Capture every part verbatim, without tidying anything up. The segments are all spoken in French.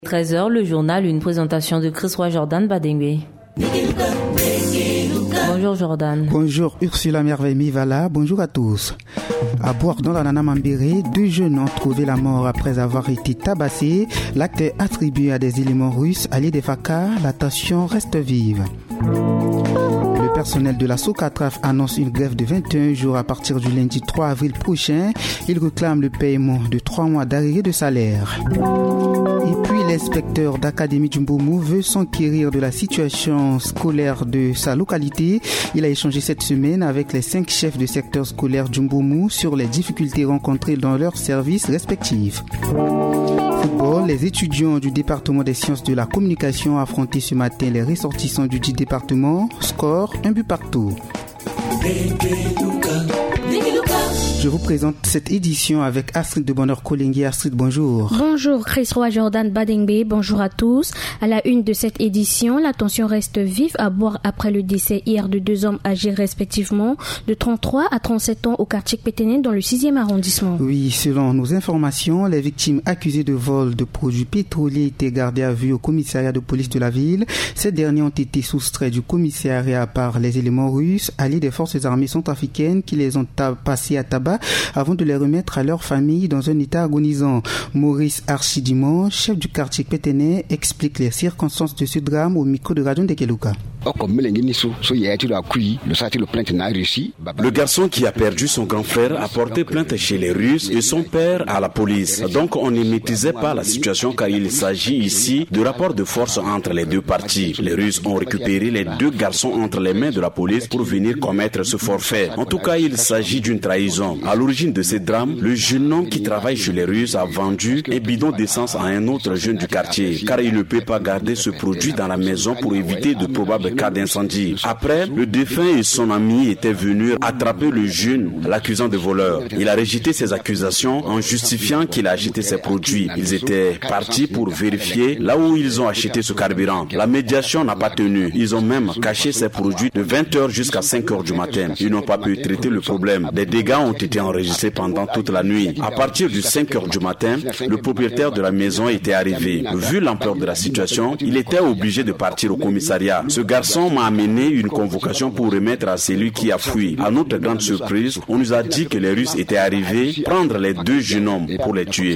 treize heures, le journal, une présentation de Chris Roy Jordan Badengbe. Bonjour Jordan. Bonjour Ursula Merveille Mivala, bonjour à tous. À Boire dans la Nana Mambéré, deux jeunes ont trouvé la mort après avoir été tabassés. L'acte est attribué à des éléments russes alliés des F A C A. La tension reste vive. Le personnel de la Socatraf annonce une grève de vingt et un jours à partir du lundi trois avril prochain. Il réclame le paiement de trois mois d'arriérés de salaire. Et puis l'inspecteur d'académie d'Umboumou veut s'enquérir de la situation scolaire de sa localité. Il a échangé cette semaine avec les cinq chefs de secteur scolaire d'Umboumou sur les difficultés rencontrées dans leurs services respectifs. Football, les étudiants du département des sciences de la communication ont affronté ce matin les ressortissants du dit département. Score, un but partout. Je vous présente cette édition avec Astrid de Bonheur Kolingui. Astrid, bonjour. Bonjour Chris Roy Jordan Badengbe, bonjour à tous. À la une de cette édition, la tension reste vive à Boire après le décès hier de deux hommes âgés respectivement de trente-trois à trente-sept ans au quartier Péténé dans le sixième arrondissement. Oui, selon nos informations, les victimes accusées de vol de produits pétroliers étaient gardées à vue au commissariat de police de la ville. Ces derniers ont été soustraits du commissariat par les éléments russes alliés des forces armées centrafricaines qui les ont passés à tabac avant de les remettre à leur famille dans un état agonisant. Maurice Archidimon, chef du quartier Péténé, explique les circonstances de ce drame au micro de Radio Ndekeluka. Le garçon qui a perdu son grand frère a porté plainte chez les Russes et son père à la police. Donc on ne maîtrisait pas la situation car il s'agit ici de rapport de force entre les deux parties. Les Russes ont récupéré les deux garçons entre les mains de la police pour venir commettre ce forfait. En tout cas, il s'agit d'une trahison. À l'origine de ce drame, le jeune homme qui travaille chez les Russes a vendu un bidon d'essence à un autre jeune du quartier car il ne peut pas garder ce produit dans la maison pour éviter de probables cas d'incendie. Après, le défunt et son ami étaient venus attraper le jeune, l'accusant de voleur. Il a rejeté ses accusations en justifiant qu'il a acheté ses produits. Ils étaient partis pour vérifier là où ils ont acheté ce carburant. La médiation n'a pas tenu. Ils ont même caché ces produits de vingt heures jusqu'à cinq heures du matin. Ils n'ont pas pu traiter le problème. Des dégâts ont été enregistrés pendant toute la nuit. À partir de cinq heures du matin, le propriétaire de la maison était arrivé. Vu l'ampleur de la situation, il était obligé de partir au commissariat. Ce garçon m'a amené une convocation pour remettre à celui qui a fui. À notre grande surprise, on nous a dit que les Russes étaient arrivés prendre les deux jeunes hommes pour les tuer.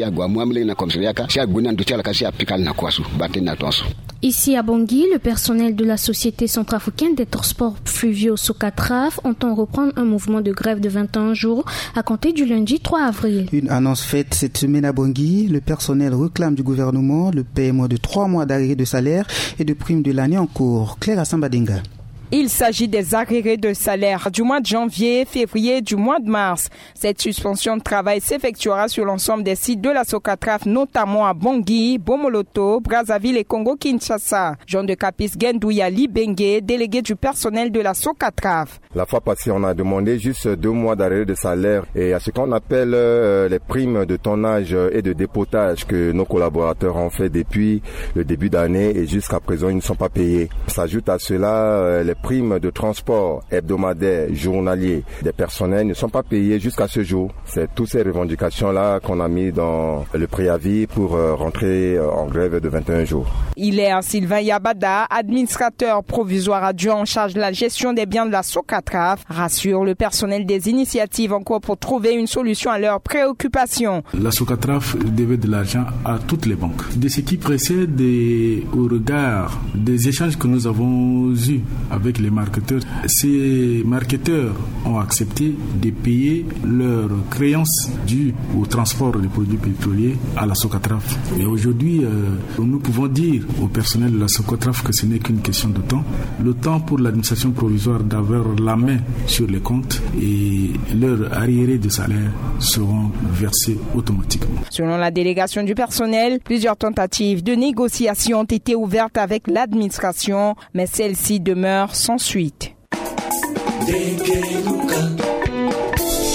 Ici à Bangui, le personnel de la Société centrafricaine des transports fluviaux Socatraf entend reprendre un mouvement de grève de vingt et un jours à compter du lundi trois avril. Une annonce faite cette semaine à Bangui, le personnel réclame du gouvernement le paiement de trois mois d'arrêt de salaire et de primes de l'année en cours. Claire Assambadenga. Il s'agit des arriérés de salaire du mois de janvier, février et du mois de mars. Cette suspension de travail s'effectuera sur l'ensemble des sites de la Socatraf, notamment à Bangui, Bomoloto, Brazzaville et Congo-Kinshasa. Jean de Capis Gendouya Libengue, délégué du personnel de la Socatraf. La fois passée, on a demandé juste deux mois d'arrêt de salaire et à ce qu'on appelle euh, les primes de tonnage et de dépotage que nos collaborateurs ont fait depuis le début d'année et jusqu'à présent, ils ne sont pas payés. S'ajoute à cela euh, les primes de transport hebdomadaire, journalier des personnels ne sont pas payés jusqu'à ce jour. C'est toutes ces revendications-là qu'on a mis dans le préavis pour euh, rentrer euh, en grève de vingt et un jours. Il est Sylvain Yabada, administrateur provisoire adjoint en charge de la gestion des biens de la Socatraf, rassure le personnel des initiatives en cours pour trouver une solution à leurs préoccupations. La Socatraf devait de l'argent à toutes les banques. De ce qui précède et au regard des échanges que nous avons eus avec les marketeurs, ces marketeurs ont accepté de payer leurs créances dues au transport des produits pétroliers à la Socatraf. Et aujourd'hui, euh, nous pouvons dire au personnel de la Socatraf que ce n'est qu'une question de temps. Le temps pour l'administration provisoire d'avoir la main sur les comptes et leurs arriérés de salaire seront versés automatiquement. Selon la délégation du personnel, plusieurs tentatives de négociation ont été ouvertes avec l'administration, mais celle-ci demeure sans suite.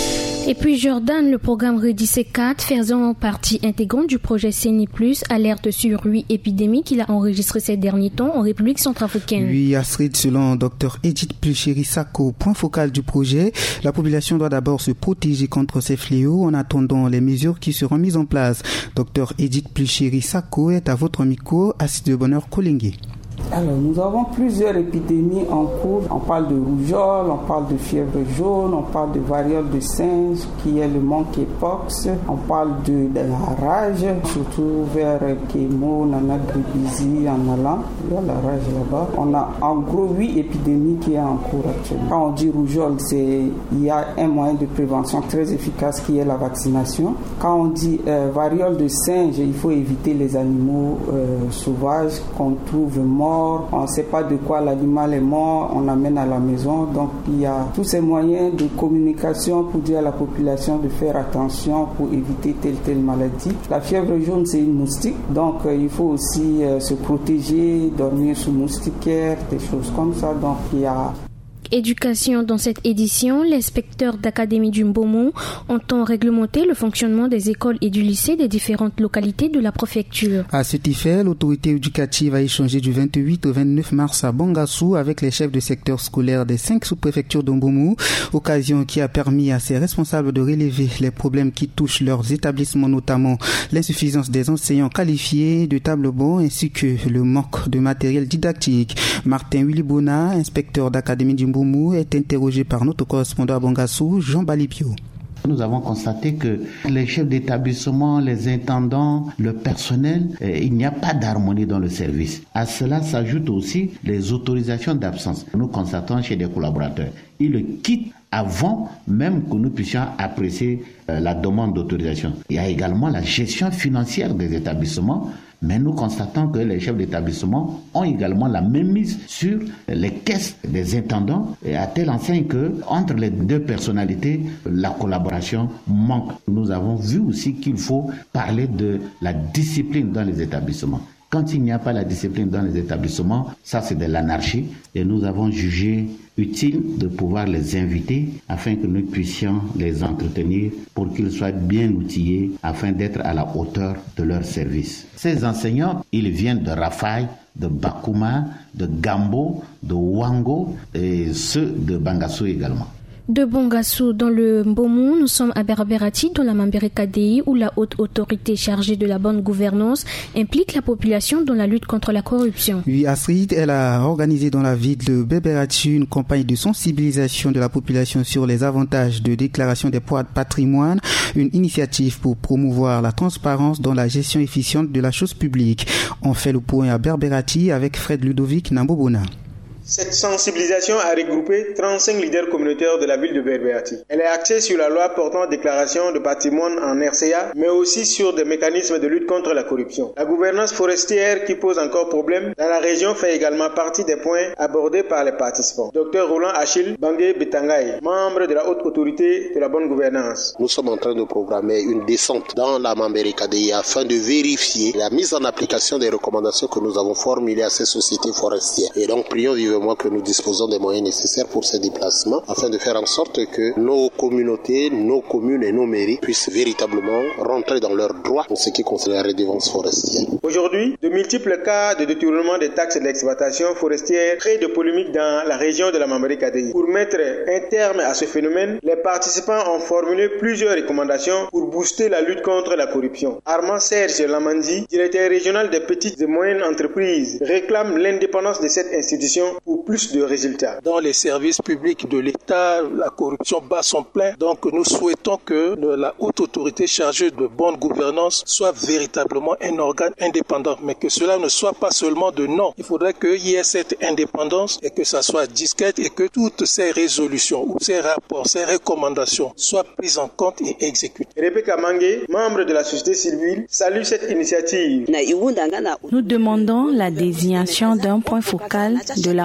Et puis Jordan, le programme Redis quatre, faisant partie intégrante du projet CENI plus, alerte sur huit épidémies qu'il a enregistrées ces derniers temps en République centrafricaine. Oui, Astrid, selon Dr Edith Plucheri-Sako, point focal du projet, la population doit d'abord se protéger contre ces fléaux en attendant les mesures qui seront mises en place. Dr Edith Plucheri-Sako est à votre micro, Acide de Bonheur Kolingui. Alors, nous avons plusieurs épidémies en cours. On parle de rougeole, on parle de fièvre jaune, on parle de variole de singe qui est le monkeypox, on parle de, de la rage, surtout vers Kémo, Nana Gribizi, en allant. Il y a la rage là-bas. On a en gros huit épidémies qui sont en cours actuellement. Quand on dit rougeole, c'est, il y a un moyen de prévention très efficace qui est la vaccination. Quand on dit euh, variole de singe, il faut éviter les animaux euh, sauvages qu'on trouve morts. On ne sait pas de quoi l'animal est mort, on l'amène à la maison. Donc il y a tous ces moyens de communication pour dire à la population de faire attention pour éviter telle telle maladie. La fièvre jaune, c'est une moustique, donc euh, il faut aussi euh, se protéger, dormir sous moustiquaire, des choses comme ça. Donc il y a Éducation. Dans cette édition, l'inspecteur d'académie du Mbomou entend réglementer le fonctionnement des écoles et du lycée des différentes localités de la préfecture. À cet effet, l'autorité éducative a échangé du vingt-huit au vingt-neuf mars à Bangassou avec les chefs de secteur scolaire des cinq sous-préfectures de Mbomou, occasion qui a permis à ces responsables de relever les problèmes qui touchent leurs établissements, notamment l'insuffisance des enseignants qualifiés, de tables bancs ainsi que le manque de matériel didactique. Martin Willibona, inspecteur d'académie du Mbomou, est interrogé par notre correspondant à Bangassou, Jean Balipio. Nous avons constaté que les chefs d'établissement, les intendants, le personnel, eh, il n'y a pas d'harmonie dans le service. À cela s'ajoutent aussi les autorisations d'absence. Nous constatons chez des collaborateurs. Ils le quittent avant même que nous puissions apprécier euh, la demande d'autorisation. Il y a également la gestion financière des établissements. Mais nous constatons que les chefs d'établissement ont également la même mise sur les caisses des intendants, et à telle enseigne que entre les deux personnalités, la collaboration manque. Nous avons vu aussi qu'il faut parler de la discipline dans les établissements. Quand il n'y a pas la discipline dans les établissements, ça c'est de l'anarchie, et nous avons jugé utile de pouvoir les inviter afin que nous puissions les entretenir pour qu'ils soient bien outillés afin d'être à la hauteur de leur service. Ces enseignants, ils viennent de Rafaï, de Bakuma, de Gambo, de Wango et ceux de Bangassou également. De Bangassou dans le Mbomou, nous sommes à Berberati dans la Mambéré K D I où la haute autorité chargée de la bonne gouvernance implique la population dans la lutte contre la corruption. Oui, Astrid, elle a organisé dans la ville de Berberati une campagne de sensibilisation de la population sur les avantages de déclaration des poids de patrimoine, une initiative pour promouvoir la transparence dans la gestion efficiente de la chose publique. On fait le point à Berberati avec Fred Ludovic Nambobona. Cette sensibilisation a regroupé trente-cinq leaders communautaires de la ville de Berberati. Elle est axée sur la loi portant déclaration de patrimoine en R C A, mais aussi sur des mécanismes de lutte contre la corruption. La gouvernance forestière qui pose encore problème dans la région fait également partie des points abordés par les participants. Docteur Roland Achille Bangé Betangaï, membre de la haute autorité de la bonne gouvernance. Nous sommes en train de programmer une descente dans la Mambéré K D I afin de vérifier la mise en application des recommandations que nous avons formulées à ces sociétés forestières. Et donc, prions vivement que nous disposons des moyens nécessaires pour ces déplacements afin de faire en sorte que nos communautés, nos communes et nos mairies puissent véritablement rentrer dans leurs droits en ce qui concerne la redevance forestière. Aujourd'hui, de multiples cas de détournement des taxes d'exploitation forestière créent de polémiques dans la région de la Mambéré K D I. Pour mettre un terme à ce phénomène, les participants ont formulé plusieurs recommandations pour booster la lutte contre la corruption. Armand Serge Lamandi, directeur régional des petites et moyennes entreprises, réclame l'indépendance de cette institution pour plus de résultats. Dans les services publics de l'État, la corruption bat son plein. Donc nous souhaitons que la haute autorité chargée de bonne gouvernance soit véritablement un organe indépendant, mais que cela ne soit pas seulement de nom. Il faudrait qu'il y ait cette indépendance et que ça soit discret et que toutes ces résolutions ou ces rapports, ces recommandations soient prises en compte et exécutées. Rebecca Mangé, membre de la société civile, salue cette initiative. Nous demandons la désignation d'un point focal de la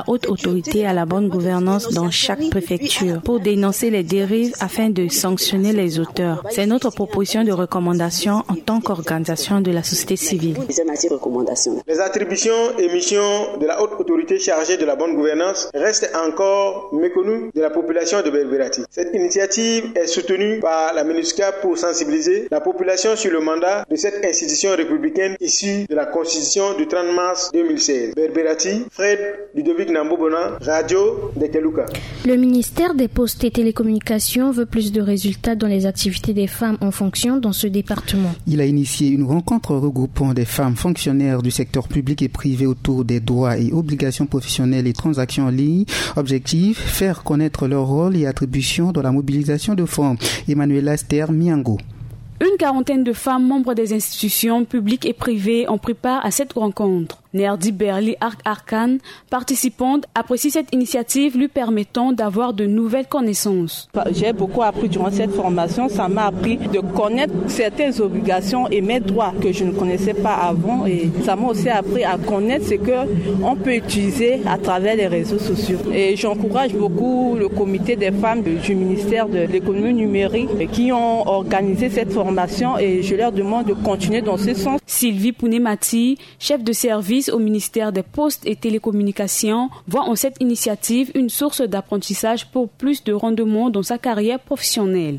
la haute autorité à la bonne gouvernance dans chaque préfecture pour dénoncer les dérives afin de sanctionner les auteurs. C'est notre proposition de recommandation en tant qu'organisation de la société civile. Les attributions et missions de la haute autorité chargée de la bonne gouvernance restent encore méconnues de la population de Berbérati. Cette initiative est soutenue par la MINUSCA pour sensibiliser la population sur le mandat de cette institution républicaine issue de la Constitution du trente mars deux mille seize. Berbérati, Fred Ludovic Nambobona, Radio de Keluka. Le ministère des Postes et Télécommunications veut plus de résultats dans les activités des femmes en fonction dans ce département. Il a initié une rencontre regroupant des femmes fonctionnaires du secteur public et privé autour des droits et obligations professionnelles et transactions en ligne. Objectif, faire connaître leur rôle et attributions dans la mobilisation de fonds. Emmanuel Aster Miango. Une quarantaine de femmes membres des institutions publiques et privées ont pris part à cette rencontre. Nerdy Berli Arc Arcan, participante, apprécie cette initiative lui permettant d'avoir de nouvelles connaissances. J'ai beaucoup appris durant cette formation. Ça m'a appris de connaître certaines obligations et mes droits que je ne connaissais pas avant. Et ça m'a aussi appris à connaître ce qu'on peut utiliser à travers les réseaux sociaux. Et j'encourage beaucoup le comité des femmes du ministère de l'économie numérique qui ont organisé cette formation et je leur demande de continuer dans ce sens. Sylvie Pounemati, chef de service au ministère des Postes et Télécommunications, voit en cette initiative une source d'apprentissage pour plus de rendement dans sa carrière professionnelle.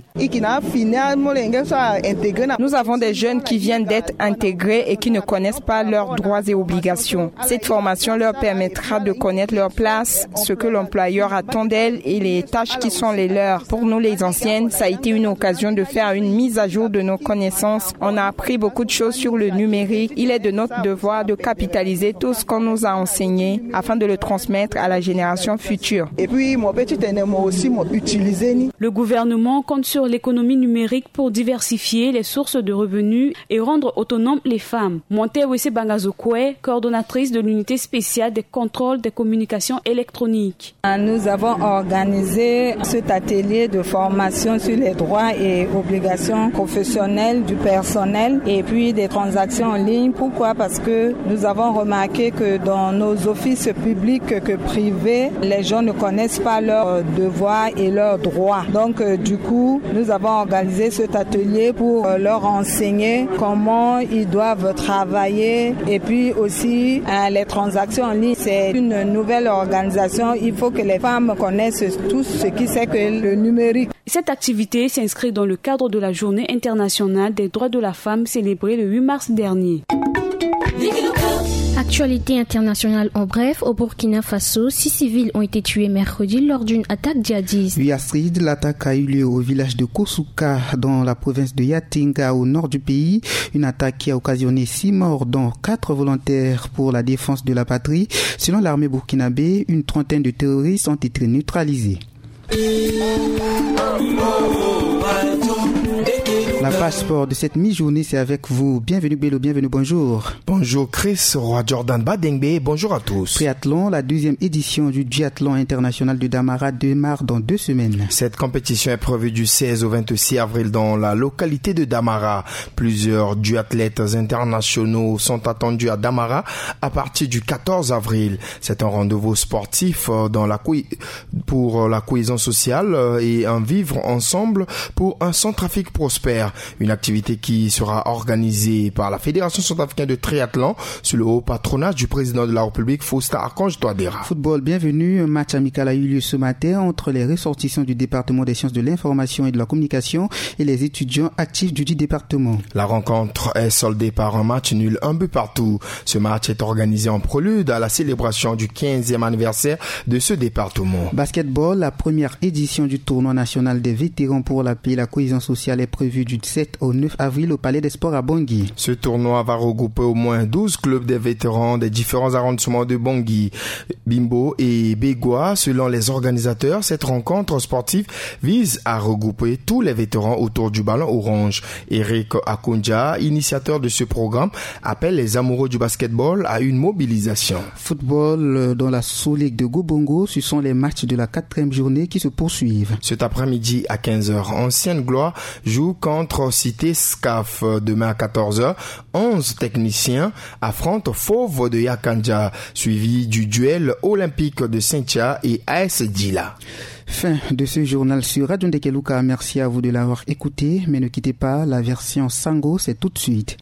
Nous avons des jeunes qui viennent d'être intégrés et qui ne connaissent pas leurs droits et obligations. Cette formation leur permettra de connaître leur place, ce que l'employeur attend d'elles et les tâches qui sont les leurs. Pour nous les anciennes, ça a été une occasion de faire une mise à jour de nos connaissances. On a appris beaucoup de choses sur le numérique. Il est de notre devoir de capitaliser tout ce qu'on nous a enseigné afin de le transmettre à la génération future. Et puis, mon petit moi aussi, m'a utilisé. Le gouvernement compte sur l'économie numérique pour diversifier les sources de revenus et rendre autonomes les femmes. Montewese Bangazokwe, coordonnatrice de l'unité spéciale des contrôles des communications électroniques. Nous avons organisé cet atelier de formation sur les droits et obligations professionnelles du personnel et puis des transactions en ligne. Pourquoi? Parce que nous avons remarqué que dans nos offices publics que privés, les gens ne connaissent pas leurs devoirs et leurs droits. Donc, du coup, nous avons organisé cet atelier pour leur enseigner comment ils doivent travailler et puis aussi hein, les transactions en ligne. C'est une nouvelle organisation. Il faut que les femmes connaissent tout ce qui c'est que le numérique. Cette activité s'inscrit dans le cadre de la Journée internationale des droits de la femme célébrée le huit mars dernier. Actualité internationale en bref, au Burkina Faso, six civils ont été tués mercredi lors d'une attaque djihadiste. Oui, Astrid, l'attaque a eu lieu au village de Kosouka, dans la province de Yatinga, au nord du pays. Une attaque qui a occasionné six morts, dont quatre volontaires pour la défense de la patrie. Selon l'armée burkinabé, une trentaine de terroristes ont été neutralisés. La page sport de cette mi-journée, c'est avec vous. Bienvenue Bello, bienvenue, bonjour. Bonjour Chris, roi Jordan Badengbe, bonjour à tous. Triathlon, la deuxième édition du Duathlon international de Damara démarre dans deux semaines. Cette compétition est prévue du seize au vingt-six avril dans la localité de Damara. Plusieurs duathlètes internationaux sont attendus à Damara à partir du quatorze avril. C'est un rendez-vous sportif dans la co- pour la cohésion sociale et un vivre ensemble pour un Centrafrique prospère. Une activité qui sera organisée par la Fédération centrafricaine de triathlon sous le haut patronage du président de la République, Faustin Archange Touadéra. Football, bienvenue. Un match amical a eu lieu ce matin entre les ressortissants du département des sciences de l'information et de la communication et les étudiants actifs du dit département. La rencontre est soldée par un match nul, un but partout. Ce match est organisé en prélude à la célébration du quinzième anniversaire de ce département. Basketball, la première édition du tournoi national des vétérans pour la paix et la cohésion sociale est prévue du sept au neuf avril au Palais des Sports à Bangui. Ce tournoi va regrouper au moins douze clubs des vétérans des différents arrondissements de Bangui, Bimbo et Bégua. Selon les organisateurs, cette rencontre sportive vise à regrouper tous les vétérans autour du ballon orange. Eric Akunja, initiateur de ce programme, appelle les amoureux du basketball à une mobilisation. Football, dans la sous-ligue de Gobongo, ce sont les matchs de la quatrième journée qui se poursuivent. Cet après-midi à quinze heures, Ancienne Gloire joue contre Centre Cité Scaf. Demain à quatorze heures, onze techniciens affrontent Fauve de Yakanja, suivi du duel olympique de Saint-Thia et A S Dila. Fin de ce journal sur Radio Ndekeluka. Merci à vous de l'avoir écouté, mais ne quittez pas, la version Sango, c'est tout de suite.